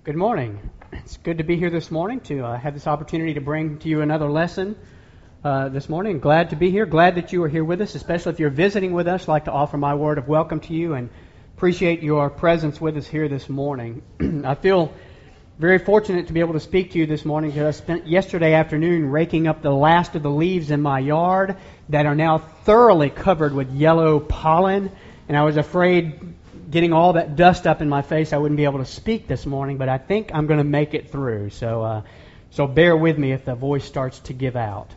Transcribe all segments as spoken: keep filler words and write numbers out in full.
Good morning. It's good to be here this morning to uh, have this opportunity to bring to you another lesson uh, this morning. Glad to be here. Glad that you are here with us, especially if you're visiting with us. I'd like to offer my word of welcome to you and appreciate your presence with us here this morning. I feel very fortunate to be able to speak to you this morning because I spent yesterday afternoon raking up the last of the leaves in my yard that are now thoroughly covered with yellow pollen, and I was afraid getting all that dust up in my face, I wouldn't be able to speak this morning, but I think I'm going to make it through. So, uh, so bear with me if the voice starts to give out.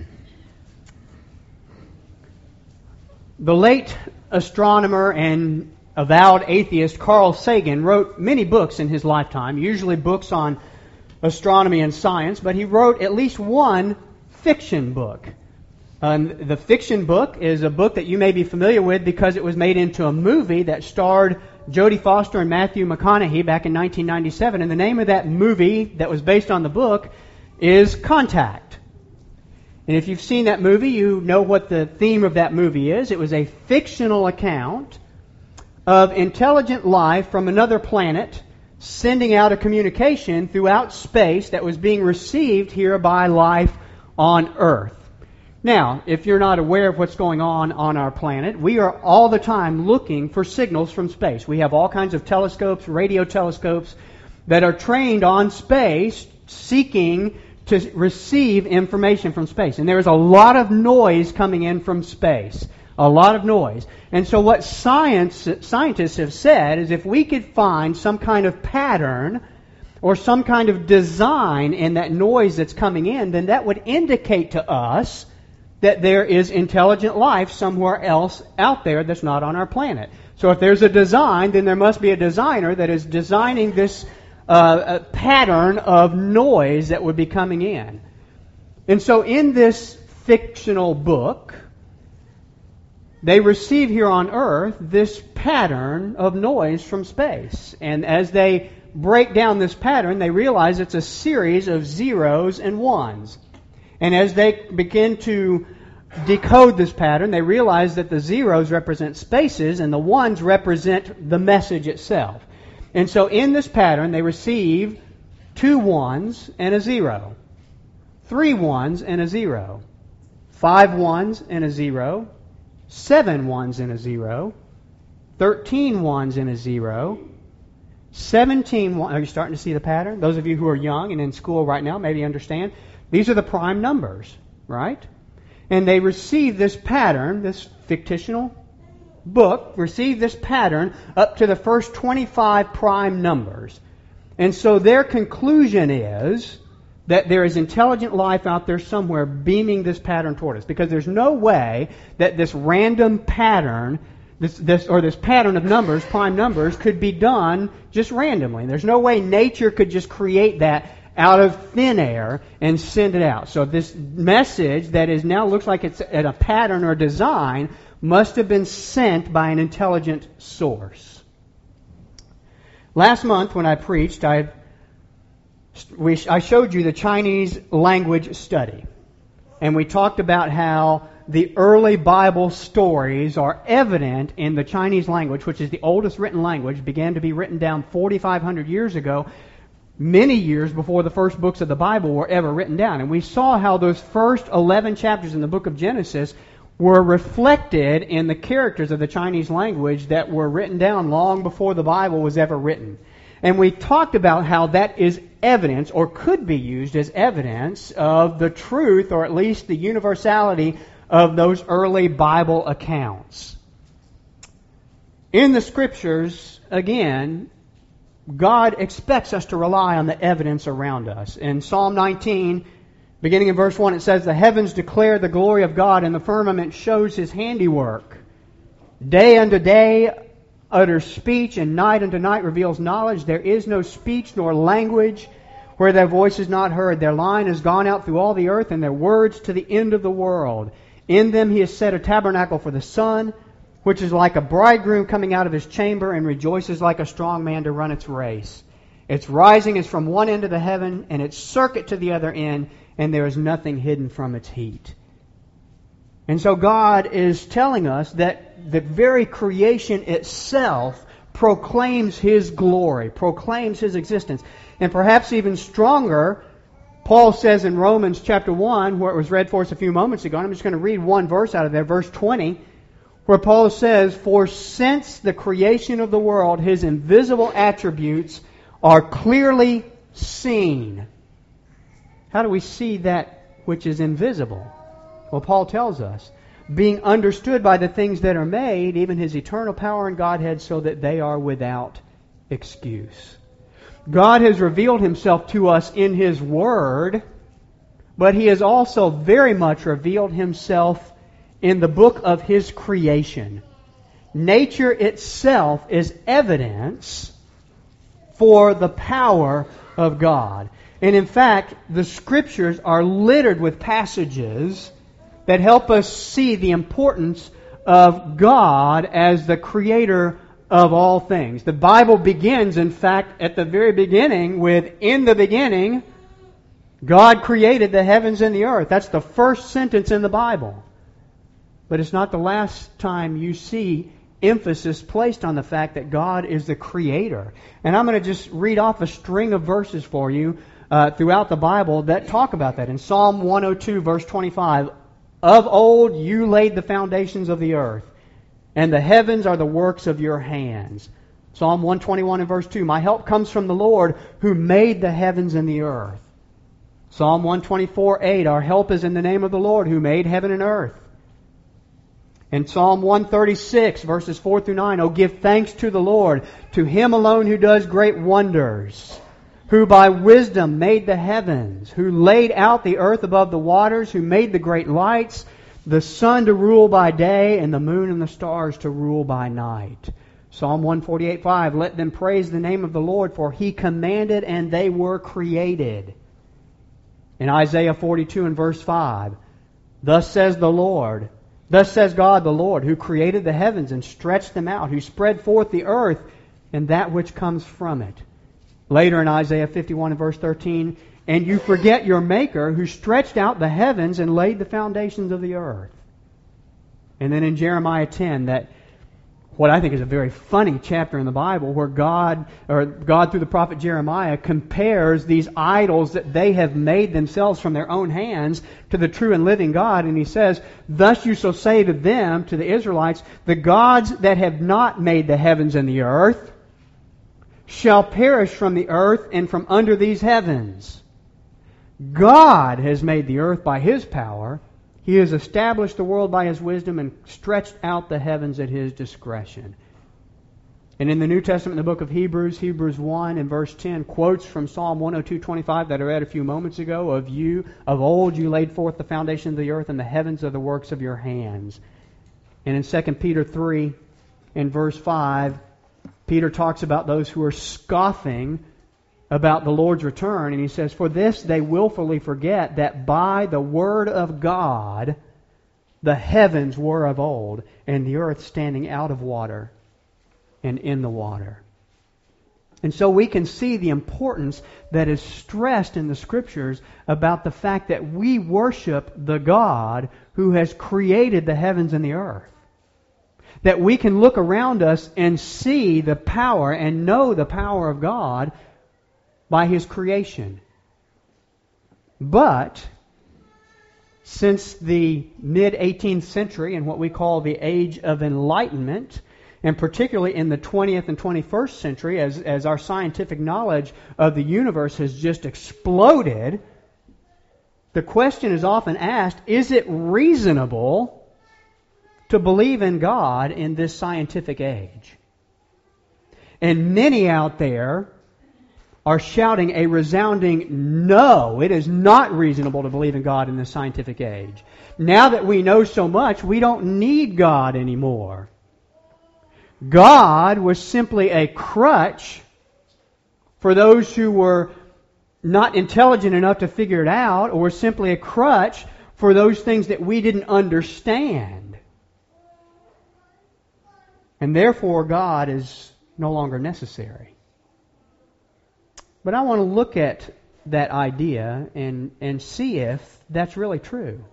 The late astronomer and avowed atheist Carl Sagan wrote many books in his lifetime, usually books on astronomy and science, but he wrote at least one fiction book. Um, the fiction book is a book that you may be familiar with because it was made into a movie that starred Jodie Foster and Matthew McConaughey back in nineteen ninety-seven. And the name of that movie that was based on the book is Contact. And if you've seen that movie, you know what the theme of that movie is. It was a fictional account of intelligent life from another planet sending out a communication throughout space that was being received here by life on Earth. Now, if you're not aware of what's going on on our planet, we are all the time looking for signals from space. We have all kinds of telescopes, radio telescopes, that are trained on space, seeking to receive information from space. And there is a lot of noise coming in from space. A lot of noise. And so what science scientists have said is if we could find some kind of pattern or some kind of design in that noise that's coming in, then that would indicate to us that there is intelligent life somewhere else out there that's not on our planet. So if there's a design, then there must be a designer that is designing this uh, pattern of noise that would be coming in. And so in this fictional book, they receive here on Earth this pattern of noise from space. And as they break down this pattern, they realize it's a series of zeros and ones. And as they begin to decode this pattern, they realize that the zeros represent spaces and the ones represent the message itself. And so in this pattern, they receive two ones and a zero, three ones and a zero, five ones and a zero, seven ones and a zero, thirteen ones and a zero, seventeen ones. Are you starting to see the pattern? Those of you who are young and in school right now maybe understand. These are the prime numbers, right? And they receive this pattern, this fictional book, receive this pattern up to the first twenty-five prime numbers. And so their conclusion is that there is intelligent life out there somewhere beaming this pattern toward us. Because there's no way that this random pattern, this, this or this pattern of numbers, prime numbers, could be done just randomly. There's no way nature could just create that out of thin air and send it out. So this message that is now looks like it's at a pattern or design must have been sent by an intelligent source. Last month when I preached, I we, I showed you the Chinese language study. And we talked about how the early Bible stories are evident in the Chinese language, which is the oldest written language, began to be written down forty-five hundred years ago, many years before the first books of the Bible were ever written down. And we saw how those first eleven chapters in the book of Genesis were reflected in the characters of the Chinese language that were written down long before the Bible was ever written. And we talked about how that is evidence, or could be used as evidence, of the truth, or at least the universality, of those early Bible accounts. In the Scriptures, again, God expects us to rely on the evidence around us. In Psalm nineteen, beginning in verse one, it says, "The heavens declare the glory of God, and the firmament shows His handiwork. Day unto day utters speech, and night unto night reveals knowledge. There is no speech nor language where their voice is not heard. Their line has gone out through all the earth, and their words to the end of the world. In them He has set a tabernacle for the sun, which is like a bridegroom coming out of his chamber, and rejoices like a strong man to run its race. Its rising is from one end of the heaven, and its circuit to the other end, and there is nothing hidden from its heat." And so God is telling us that the very creation itself proclaims His glory, proclaims His existence. And perhaps even stronger, Paul says in Romans chapter one, where it was read for us a few moments ago, and I'm just going to read one verse out of there, verse twenty, where Paul says, "For since the creation of the world, His invisible attributes are clearly seen." How do we see that which is invisible? Well, Paul tells us, being understood by the things that are made, even His eternal power and Godhead, so that they are without excuse. God has revealed Himself to us in His Word, but He has also very much revealed Himself in the book of His creation. Nature itself is evidence for the power of God. And in fact, the Scriptures are littered with passages that help us see the importance of God as the creator of all things. The Bible begins, in fact, at the very beginning with, "In the beginning, God created the heavens and the earth." That's the first sentence in the Bible. But it's not the last time you see emphasis placed on the fact that God is the creator. And I'm going to just read off a string of verses for you uh, throughout the Bible that talk about that. In Psalm one oh two, verse twenty-five, "Of old you laid the foundations of the earth, and the heavens are the works of your hands." Psalm one twenty-one and verse two, "My help comes from the Lord who made the heavens and the earth." Psalm one twenty-four, eight, "Our help is in the name of the Lord who made heaven and earth." In Psalm one thirty-six, verses four through nine, "Oh, give thanks to the Lord, to Him alone who does great wonders, who by wisdom made the heavens, who laid out the earth above the waters, who made the great lights, the sun to rule by day, and the moon and the stars to rule by night." Psalm one forty-eight, five, "Let them praise the name of the Lord, for He commanded and they were created." In Isaiah forty-two and verse five, "Thus says the Lord, Thus says God the Lord, who created the heavens and stretched them out, who spread forth the earth and that which comes from it." Later in Isaiah fifty-one and verse thirteen, "And you forget your Maker, who stretched out the heavens and laid the foundations of the earth." And then in Jeremiah ten, that what I think is a very funny chapter in the Bible, where God, or God through the prophet Jeremiah, compares these idols that they have made themselves from their own hands to the true and living God. And he says, "Thus you shall say to them," to the Israelites, "the gods that have not made the heavens and the earth shall perish from the earth and from under these heavens. God has made the earth by His power. He has established the world by His wisdom and stretched out the heavens at His discretion." And in the New Testament, in the book of Hebrews, Hebrews one and verse ten, quotes from Psalm one oh two, twenty-five that I read a few moments ago, "Of you, of old you laid forth the foundation of the earth, and the heavens are the works of your hands." And in Second Peter three and verse five, Peter talks about those who are scoffing about the Lord's return, and he says, "For this they willfully forget that by the word of God the heavens were of old, and the earth standing out of water and in the water." And so we can see the importance that is stressed in the Scriptures about the fact that we worship the God who has created the heavens and the earth. That we can look around us and see the power and know the power of God by His creation. But since the mid-eighteenth century and what we call the Age of Enlightenment, and particularly in the twentieth and twenty-first century, as, as our scientific knowledge of the universe has just exploded, the question is often asked, is it reasonable to believe in God in this scientific age? And many out there are shouting a resounding no. It is not reasonable to believe in God in this scientific age. Now that we know so much, we don't need God anymore. God was simply a crutch for those who were not intelligent enough to figure it out, or simply a crutch for those things that we didn't understand. And therefore, God is no longer necessary. But I want to look at that idea and, and see if that's really true.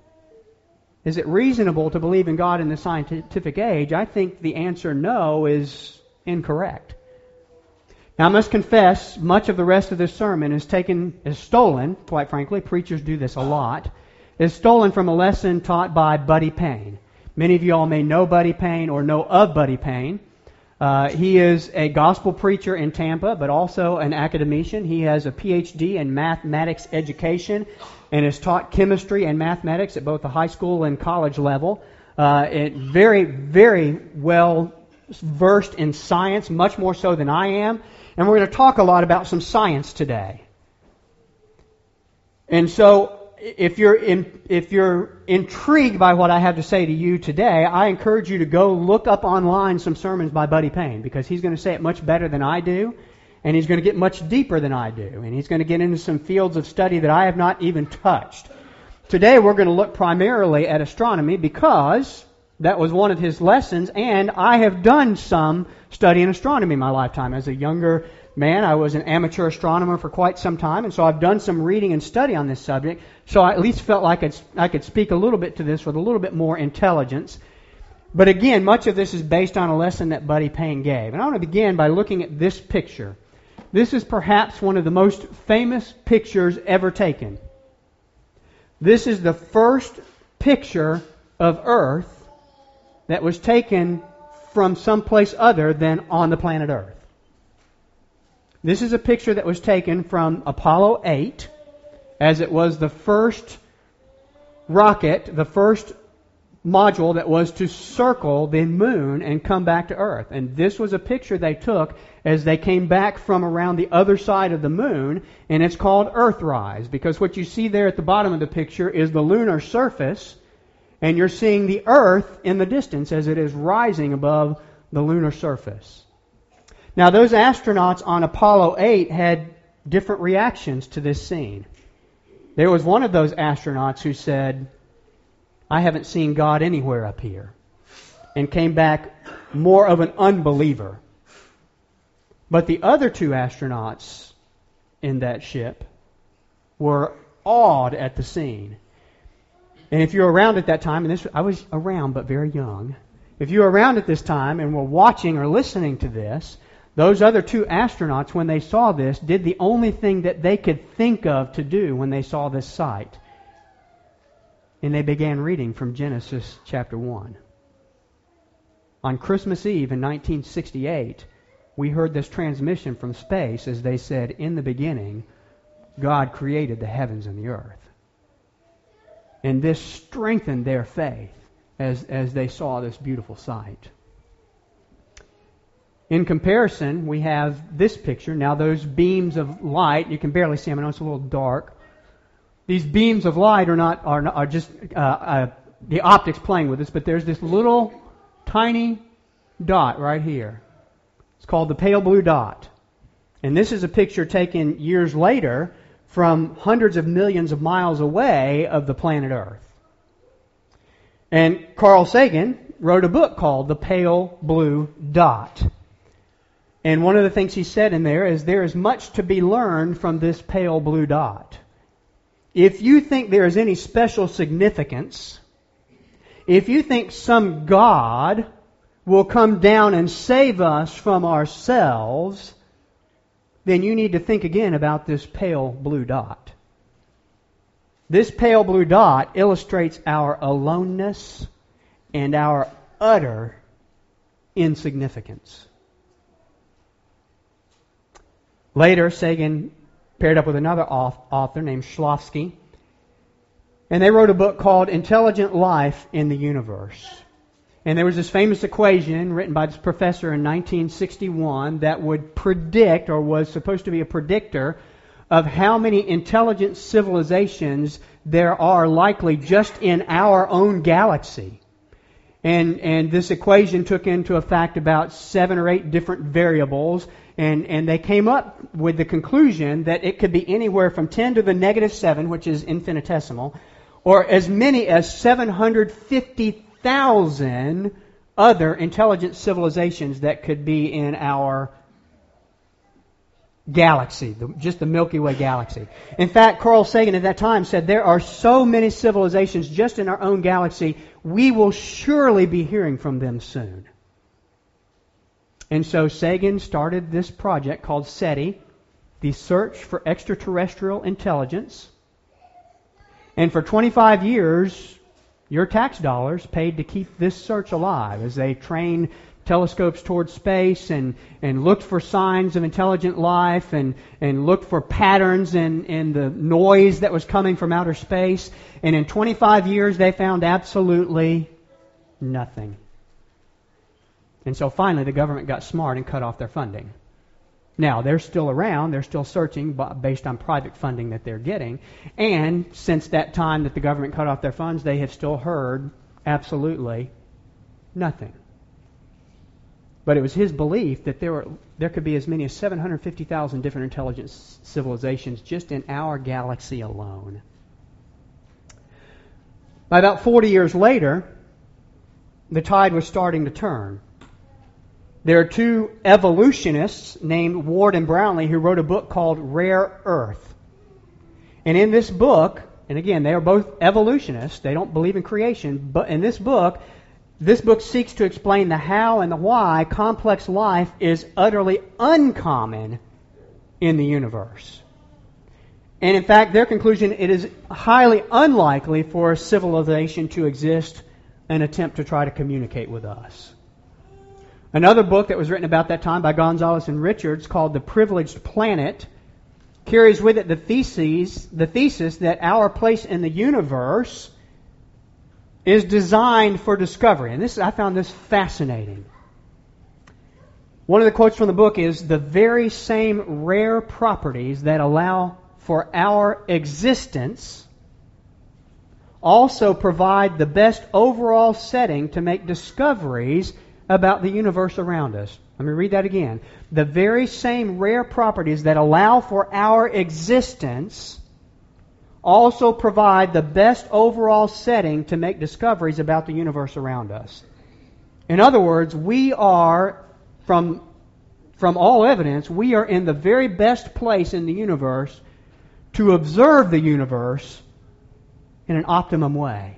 Is it reasonable to believe in God in the scientific age? I think the answer no is incorrect. Now, I must confess, much of the rest of this sermon is taken, is stolen, quite frankly, preachers do this a lot, is stolen from a lesson taught by Buddy Payne. Many of you all may know Buddy Payne or know of Buddy Payne. Uh, he is a gospel preacher in Tampa, but also an academician. He has a P H D in mathematics education and has taught chemistry and mathematics at both the high school and college level. Uh, it very, very well versed in science, much more so than I am. And we're going to talk a lot about some science today. And so, if you're in, if you're intrigued by what I have to say to you today, I encourage you to go look up online some sermons by Buddy Payne, because he's going to say it much better than I do, and he's going to get much deeper than I do, and he's going to get into some fields of study that I have not even touched. Today we're going to look primarily at astronomy because that was one of his lessons, and I have done some study in astronomy in my lifetime. As a younger man, I was an amateur astronomer for quite some time, and so I've done some reading and study on this subject, so I at least felt like I'd, I could speak a little bit to this with a little bit more intelligence. But again, much of this is based on a lesson that Buddy Payne gave. And I want to begin by looking at this picture. This is perhaps one of the most famous pictures ever taken. This is the first picture of Earth that was taken from someplace other than on the planet Earth. This is a picture that was taken from Apollo eight, as it was the first rocket, the first module that was to circle the moon and come back to Earth. And this was a picture they took as they came back from around the other side of the moon, and it's called Earthrise, because what you see there at the bottom of the picture is the lunar surface, and you're seeing the Earth in the distance as it is rising above the lunar surface. Now, those astronauts on Apollo eight had different reactions to this scene. There was one of those astronauts who said, "I haven't seen God anywhere up here," and came back more of an unbeliever. But the other two astronauts in that ship were awed at the scene. And if you're around at that time, and this I was around but very young, if you were around at this time and were watching or listening to this, those other two astronauts, when they saw this, did the only thing that they could think of to do when they saw this sight. And they began reading from Genesis chapter one. On Christmas Eve in nineteen sixty-eight, we heard this transmission from space as they said, "In the beginning, God created the heavens and the earth." And this strengthened their faith as, as they saw this beautiful sight. In comparison, we have this picture. Now, those beams of light, you can barely see them. I know it's a little dark. These beams of light are not are, not, are just uh, uh, the optics playing with us, but there's this little tiny dot right here. It's called the pale blue dot. And this is a picture taken years later from hundreds of millions of miles away of the planet Earth. And Carl Sagan wrote a book called The Pale Blue Dot. And one of the things he said in there is there is much to be learned from this pale blue dot. If you think there is any special significance, if you think some God will come down and save us from ourselves, then you need to think again about this pale blue dot. This pale blue dot illustrates our aloneness and our utter insignificance. Later, Sagan paired up with another author named Shklovsky, and they wrote a book called Intelligent Life in the Universe. And there was this famous equation written by this professor in nineteen sixty-one that would predict, or was supposed to be a predictor, of how many intelligent civilizations there are likely just in our own galaxy. And and this equation took into effect about seven or eight different variables, and, and they came up with the conclusion that it could be anywhere from ten to the negative seven, which is infinitesimal, or as many as seven hundred fifty thousand other intelligent civilizations that could be in our galaxy, the, just the Milky Way galaxy. In fact, Carl Sagan at that time said there are so many civilizations just in our own galaxy, we will surely be hearing from them soon. And so Sagan started this project called SETI, the Search for Extraterrestrial Intelligence. And for twenty-five years, your tax dollars paid to keep this search alive as they trained telescopes towards space and, and looked for signs of intelligent life and, and looked for patterns in, in the noise that was coming from outer space. And in twenty-five years, they found absolutely nothing. And so finally, the government got smart and cut off their funding. Now, they're still around. They're still searching based on private funding that they're getting. And since that time that the government cut off their funds, they have still heard absolutely nothing. But it was his belief that there were there could be as many as seven hundred fifty thousand different intelligent civilizations just in our galaxy alone. By about forty years later, the tide was starting to turn. There are two evolutionists named Ward and Brownlee who wrote a book called Rare Earth. And in this book, and again, they are both evolutionists, they don't believe in creation, but in this book, this book seeks to explain the how and the why complex life is utterly uncommon in the universe. And in fact, their conclusion, it is highly unlikely for a civilization to exist and attempt to try to communicate with us. Another book that was written about that time by Gonzalez and Richards called The Privileged Planet carries with it the thesis, the thesis that our place in the universe is designed for discovery. And this, I found this fascinating. One of the quotes from the book is, "The very same rare properties that allow for our existence also provide the best overall setting to make discoveries about the universe around us." Let me read that again. The very same rare properties that allow for our existence also provide the best overall setting to make discoveries about the universe around us. In other words, we are, from, from all evidence, we are in the very best place in the universe to observe the universe in an optimum way.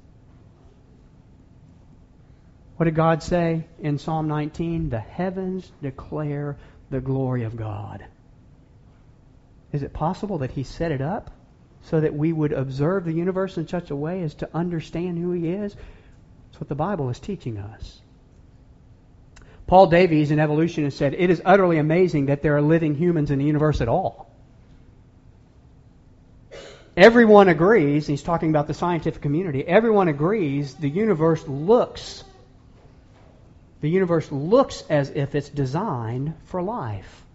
What did God say in Psalm nineteen? The heavens declare the glory of God. Is it possible that He set it up so that we would observe the universe in such a way as to understand who He is? That's what the Bible is teaching us. Paul Davies, an evolutionist, said, "It is utterly amazing that there are living humans in the universe at all." Everyone agrees, and he's talking about the scientific community, everyone agrees the universe looks The universe looks as if it's designed for life.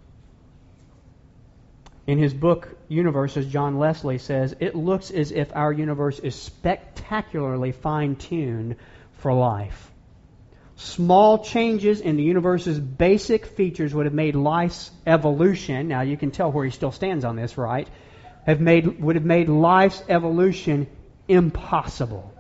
In his book, Universes, John Leslie says, it looks as if our universe is spectacularly fine-tuned for life. Small changes in the universe's basic features would have made life's evolution, now you can tell where he still stands on this, right? Have made would have made life's evolution impossible.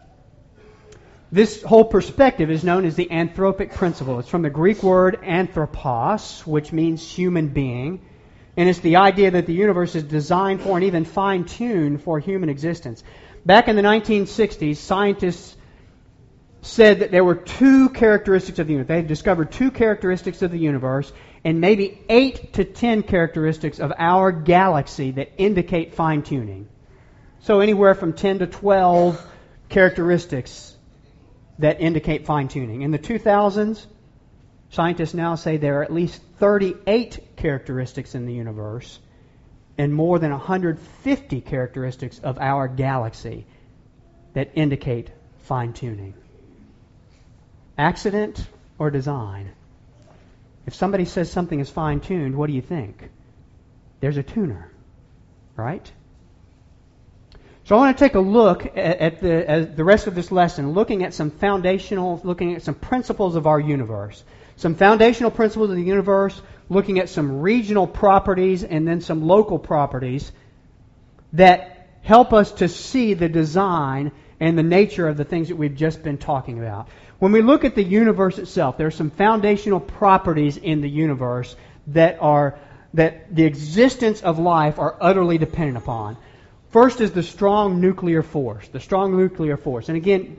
This whole perspective is known as the anthropic principle. It's from the Greek word anthropos, which means human being. And it's the idea that the universe is designed for and even fine-tuned for human existence. Back in the nineteen sixties, scientists said that there were two characteristics of the universe. They had discovered two characteristics of the universe and maybe eight to ten characteristics of our galaxy that indicate fine-tuning. So anywhere from ten to twelve characteristics that indicate fine-tuning. In the two thousands, scientists now say there are at least thirty-eight characteristics in the universe and more than one hundred fifty characteristics of our galaxy that indicate fine-tuning. Accident or design? If somebody says something is fine-tuned, what do you think? There's a tuner, right? So I want to take a look at, at, the, at the rest of this lesson, looking at some foundational, looking at some principles of our universe. Some foundational principles of the universe, looking at some regional properties and then some local properties that help us to see the design and the nature of the things that we've just been talking about. When we look at the universe itself, there are some foundational properties in the universe that are that the existence of life are utterly dependent upon. First is the strong nuclear force, the strong nuclear force. And again,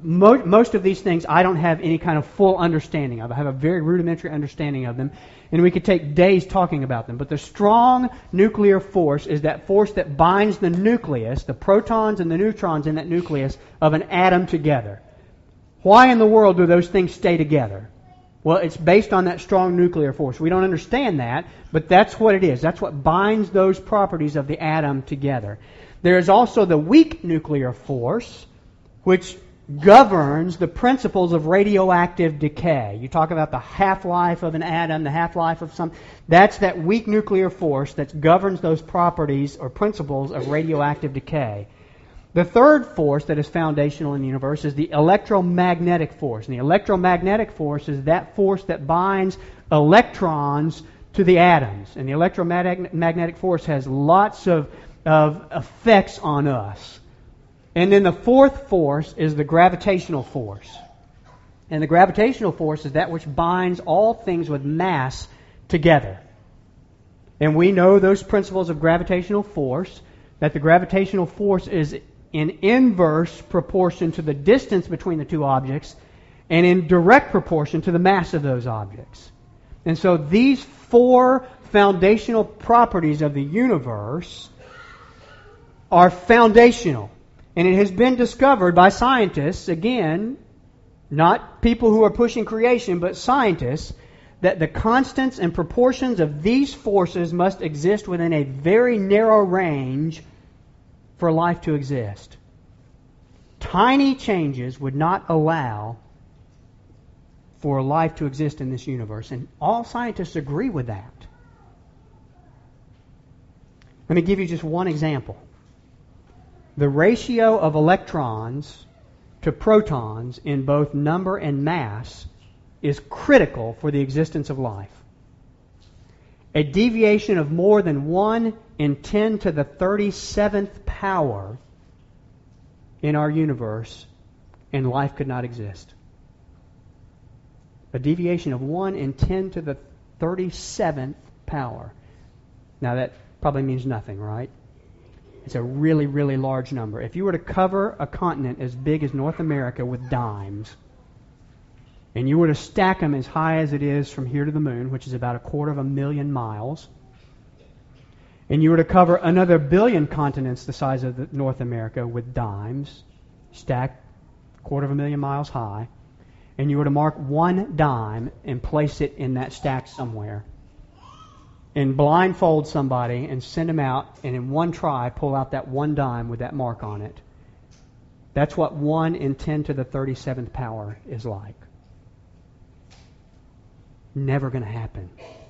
mo- most of these things I don't have any kind of full understanding of. I have a very rudimentary understanding of them, and we could take days talking about them. But the strong nuclear force is that force that binds the nucleus, the protons and the neutrons in that nucleus of an atom together. Why in the world do those things stay together? Well, it's based on that strong nuclear force. We don't understand that, but that's what it is. That's what binds those properties of the atom together. There is also the weak nuclear force, which governs the principles of radioactive decay. You talk about the half-life of an atom, the half-life of some... That's that weak nuclear force that governs those properties or principles of radioactive decay. The third force that is foundational in the universe is the electromagnetic force. And the electromagnetic force is that force that binds electrons to the atoms. And the electromagnetic force has lots of, of effects on us. And then the fourth force is the gravitational force. And the gravitational force is that which binds all things with mass together. And we know those principles of gravitational force, that the gravitational force is in inverse proportion to the distance between the two objects and in direct proportion to the mass of those objects. And so these four foundational properties of the universe are foundational. And it has been discovered by scientists, again, not people who are pushing creation, but scientists, that the constants and proportions of these forces must exist within a very narrow range for life to exist. Tiny changes would not allow for life to exist in this universe, and all scientists agree with that. Let me give you just one example. The ratio of electrons to protons in both number and mass is critical for the existence of life. A deviation of more than one in ten to the thirty-seventh power in our universe, and life could not exist. A deviation of one in ten to the thirty-seventh power. Now that probably means nothing, right? It's a really, really large number. If you were to cover a continent as big as North America with dimes, and you were to stack them as high as it is from here to the moon, which is about a quarter of a million miles, and you were to cover another billion continents the size of the North America with dimes, stacked a quarter of a million miles high, and you were to mark one dime and place it in that stack somewhere, and blindfold somebody and send them out, and in one try pull out that one dime with that mark on it. That's what one in ten to the thirty-seventh power is like. Never going to happen.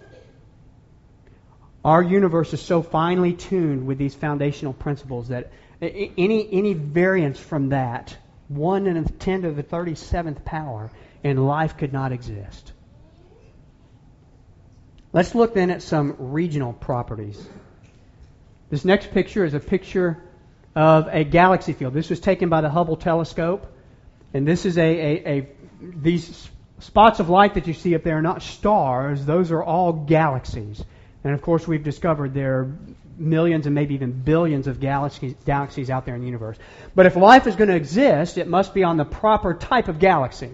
Our universe is so finely tuned with these foundational principles that any any variance from that, one in ten to the thirty-seventh power, and life could not exist. Let's look then at some regional properties. This next picture is a picture of a galaxy field. This was taken by the Hubble telescope, and this is a, a, a these spots of light that you see up there are not stars. Those are all galaxies. And of course, we've discovered there are millions and maybe even billions of galaxies, galaxies out there in the universe. But if life is going to exist, it must be on the proper type of galaxy.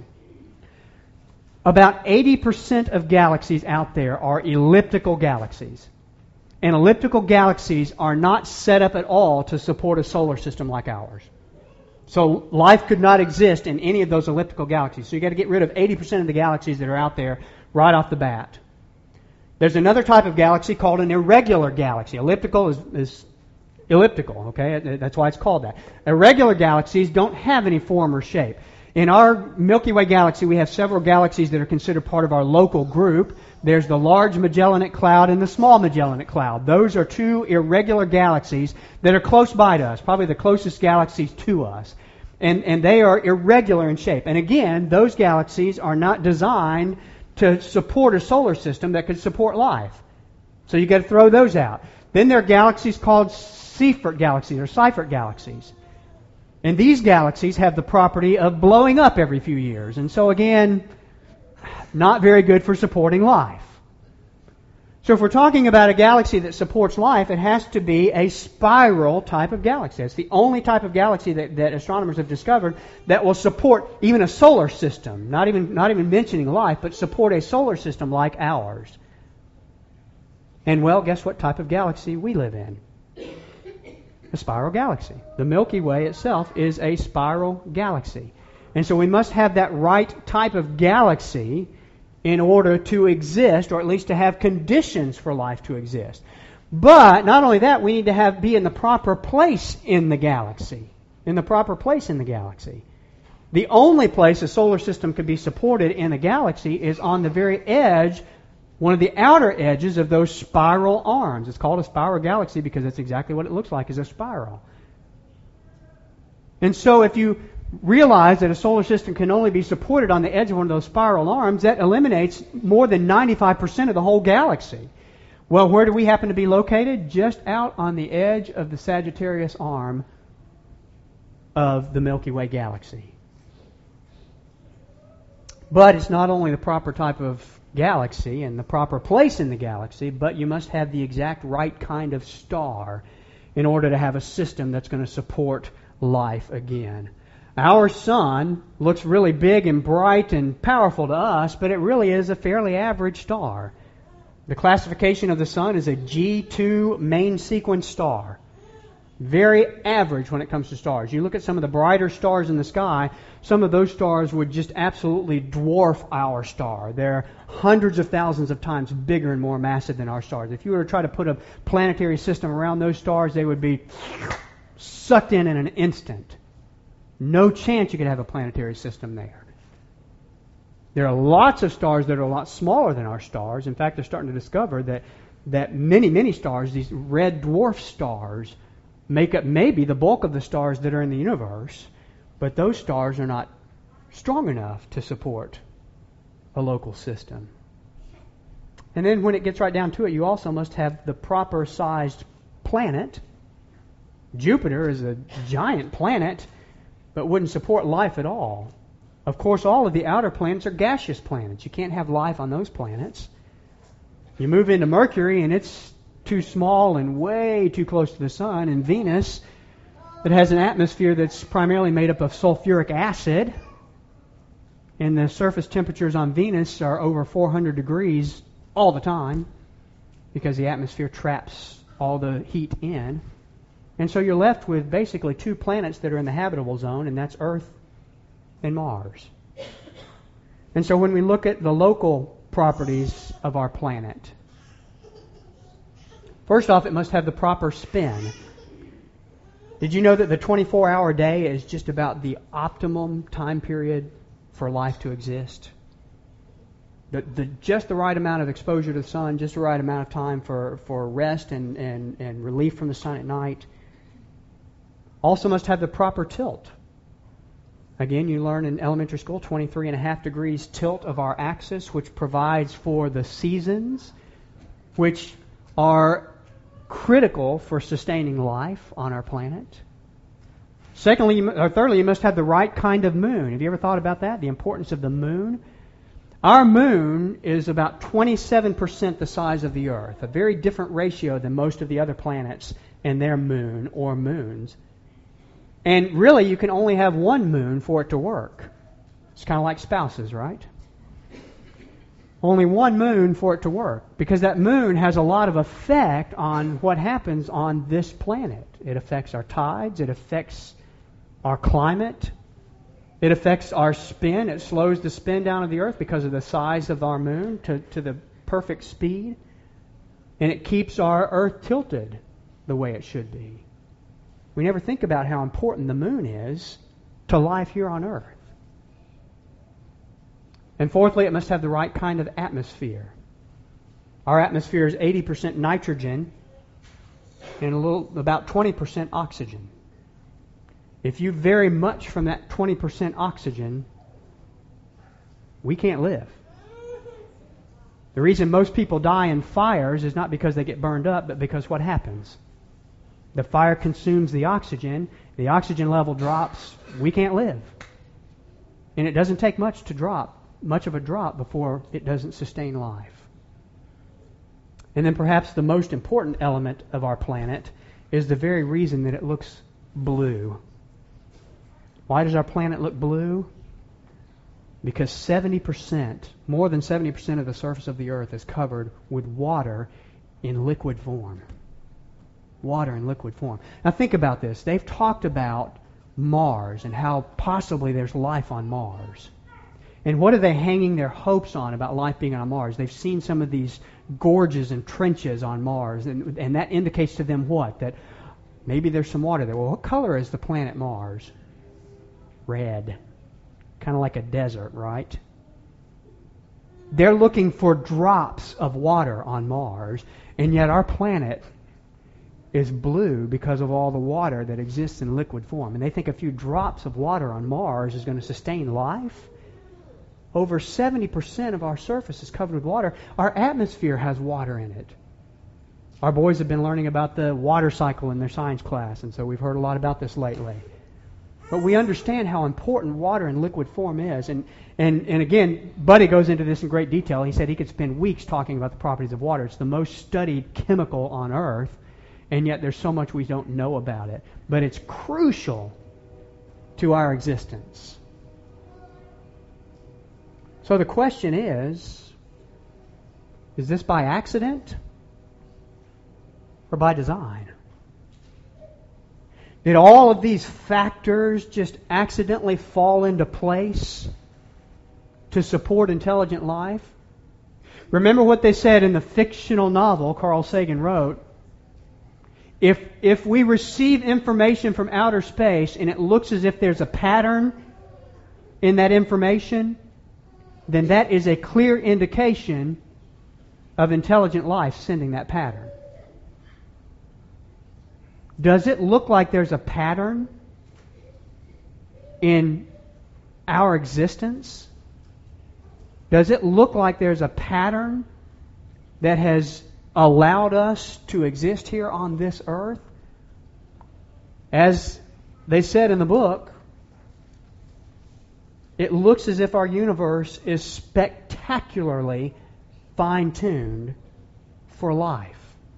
About eighty percent of galaxies out there are elliptical galaxies. And elliptical galaxies are not set up at all to support a solar system like ours. So life could not exist in any of those elliptical galaxies. So you've got to get rid of eighty percent of the galaxies that are out there right off the bat. There's another type of galaxy called an irregular galaxy. Elliptical is, is elliptical, okay? That's why it's called that. Irregular galaxies don't have any form or shape. In our Milky Way galaxy, we have several galaxies that are considered part of our local group. There's the Large Magellanic Cloud and the Small Magellanic Cloud. Those are two irregular galaxies that are close by to us, probably the closest galaxies to us. And, and they are irregular in shape. And again, those galaxies are not designed to support a solar system that could support life. So you've got to throw those out. Then there are galaxies called Seyfert galaxies or Seyfert galaxies. And these galaxies have the property of blowing up every few years. And so again, not very good for supporting life. So if we're talking about a galaxy that supports life, it has to be a spiral type of galaxy. It's the only type of galaxy that, that astronomers have discovered that will support even a solar system, not even, not even mentioning life, but support a solar system like ours. And well, guess what type of galaxy we live in? A spiral galaxy. The Milky Way itself is a spiral galaxy. And so we must have that right type of galaxy in order to exist, or at least to have conditions for life to exist. But not only that, we need to have be in the proper place in the galaxy. In the proper place in the galaxy. The only place a solar system can be supported in a galaxy is on the very edge, one of the outer edges of those spiral arms. It's called a spiral galaxy because that's exactly what it looks like, is a spiral. And so if you realize that a solar system can only be supported on the edge of one of those spiral arms, that eliminates more than ninety-five percent of the whole galaxy. Well, where do we happen to be located? Just out on the edge of the Sagittarius arm of the Milky Way galaxy. But it's not only the proper type of galaxy and the proper place in the galaxy, but you must have the exact right kind of star in order to have a system that's going to support life again. Our sun looks really big and bright and powerful to us, but it really is a fairly average star. The classification of the sun is a G two main sequence star. Very average when it comes to stars. You look at some of the brighter stars in the sky, some of those stars would just absolutely dwarf our star. They're hundreds of thousands of times bigger and more massive than our stars. If you were to try to put a planetary system around those stars, they would be sucked in in an instant. No chance you could have a planetary system there. There are lots of stars that are a lot smaller than our stars. In fact, they're starting to discover that, that many, many stars, these red dwarf stars, make up maybe the bulk of the stars that are in the universe, but those stars are not strong enough to support a local system. And then when it gets right down to it, you also must have the proper sized planet. Jupiter is a giant planet, but wouldn't support life at all. Of course, all of the outer planets are gaseous planets. You can't have life on those planets. You move into Mercury, and it's too small and way too close to the sun. And Venus, it has an atmosphere that's primarily made up of sulfuric acid. And the surface temperatures on Venus are over four hundred degrees all the time because the atmosphere traps all the heat in. And so you're left with basically two planets that are in the habitable zone, and that's Earth and Mars. And so when we look at the local properties of our planet, first off, it must have the proper spin. Did you know that the twenty-four hour day is just about the optimum time period for life to exist? The, the, just the right amount of exposure to the sun, just the right amount of time for, for rest and, and, and relief from the sun at night. Also must have the proper tilt. Again, you learn in elementary school, twenty-three and a half degrees tilt of our axis, which provides for the seasons, which are critical for sustaining life on our planet. Secondly, or thirdly, you must have the right kind of moon. Have you ever thought about that? The importance of the moon? Our moon is about twenty-seven percent the size of the Earth, a very different ratio than most of the other planets and their moon or moons. And really, you can only have one moon for it to work. It's kind of like spouses, right? Only one moon for it to work, because that moon has a lot of effect on what happens on this planet. It affects our tides, it affects our climate, it affects our spin. It slows the spin down of the Earth because of the size of our moon to, to the perfect speed. And it keeps our Earth tilted the way it should be. We never think about how important the moon is to life here on Earth. And fourthly, it must have the right kind of atmosphere. Our atmosphere is eighty percent nitrogen and a little about twenty percent oxygen. If you vary much from that twenty percent oxygen, we can't live. The reason most people die in fires is not because they get burned up, but because what happens? The fire consumes the oxygen, the oxygen level drops, we can't live. And it doesn't take much to drop, much of a drop before it doesn't sustain life. And then perhaps the most important element of our planet is the very reason that it looks blue. Why does our planet look blue? Because seventy percent, more than seventy percent of the surface of the earth is covered with water in liquid form. Water in liquid form. Now think about this. They've talked about Mars and how possibly there's life on Mars. And what are they hanging their hopes on about life being on Mars? They've seen some of these gorges and trenches on Mars, and, and that indicates to them what? That maybe there's some water there. Well, what color is the planet Mars? Red. Kind of like a desert, right? They're looking for drops of water on Mars, and yet our planet is blue because of all the water that exists in liquid form. And they think a few drops of water on Mars is going to sustain life. Over seventy percent of our surface is covered with water. Our atmosphere has water in it. Our boys have been learning about the water cycle in their science class, and so we've heard a lot about this lately. But we understand how important water in liquid form is. And, and, and again, Buddy goes into this in great detail. He said he could spend weeks talking about the properties of water. It's the most studied chemical on Earth, and yet there's so much we don't know about it. But it's crucial to our existence. So the question is, is this by accident or by design? Did all of these factors just accidentally fall into place to support intelligent life? Remember what they said in the fictional novel Carl Sagan wrote. If, if we receive information from outer space and it looks as if there's a pattern in that information, then that is a clear indication of intelligent life sending that pattern. Does it look like there's a pattern in our existence? Does it look like there's a pattern that has allowed us to exist here on this earth? As they said in the book, it looks as if our universe is spectacularly fine-tuned for life.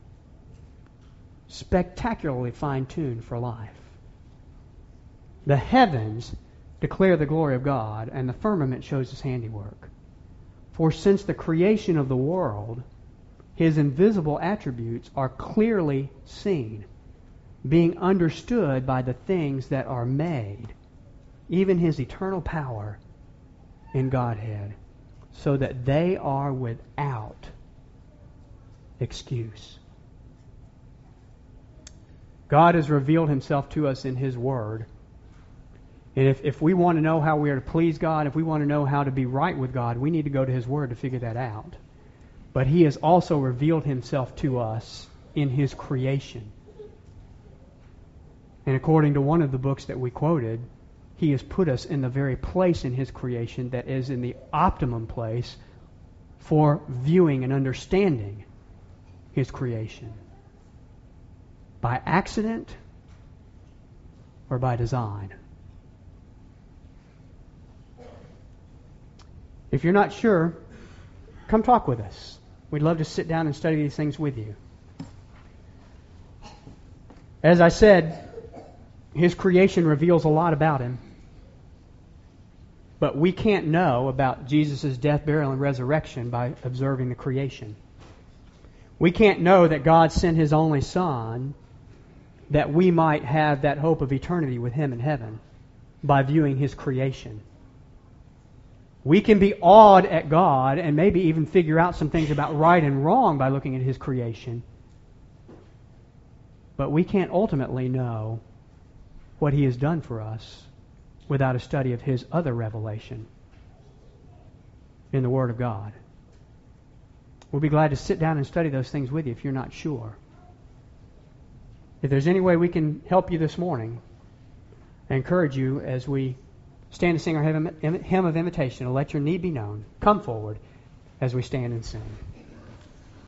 Spectacularly fine-tuned for life. The heavens declare the glory of God, and the firmament shows His handiwork. For since the creation of the world, His invisible attributes are clearly seen, being understood by the things that are made, even His eternal power in Godhead, so that they are without excuse. God has revealed Himself to us in His Word. And if, if we want to know how we are to please God, if we want to know how to be right with God, we need to go to His Word to figure that out. But He has also revealed Himself to us in His creation. And according to one of the books that we quoted, He has put us in the very place in His creation that is in the optimum place for viewing and understanding His creation. By accident or by design? If you're not sure, come talk with us. We'd love to sit down and study these things with you. As I said, His creation reveals a lot about Him. But we can't know about Jesus' death, burial, and resurrection by observing the creation. We can't know that God sent His only Son that we might have that hope of eternity with Him in heaven by viewing His creation. We can be awed at God and maybe even figure out some things about right and wrong by looking at His creation. But we can't ultimately know what He has done for us without a study of His other revelation in the Word of God. We'll be glad to sit down and study those things with you if you're not sure. If there's any way we can help you this morning, I encourage you as we stand to sing our hymn of invitation to let your need be known. Come forward as we stand and sing.